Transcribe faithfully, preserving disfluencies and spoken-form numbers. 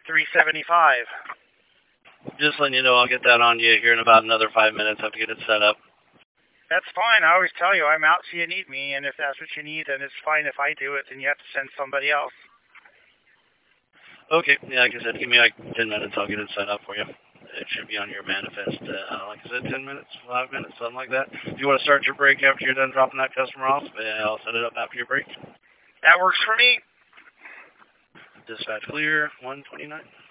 three seventy-five. Just letting you know, I'll get that on you here in about another five minutes. I have to get it set up. That's fine. I always tell you I'm out so you need me, and if that's what you need, then it's fine if I do it, then you have to send somebody else. Okay, yeah, like I said, give me like ten minutes. I'll get it set up for you. It should be on your manifest, uh, like I said, ten minutes, five minutes, something like that. If you want to start your break after you're done dropping that customer off, uh, I'll set it up after your break. That works for me. Dispatch clear, one twenty-nine.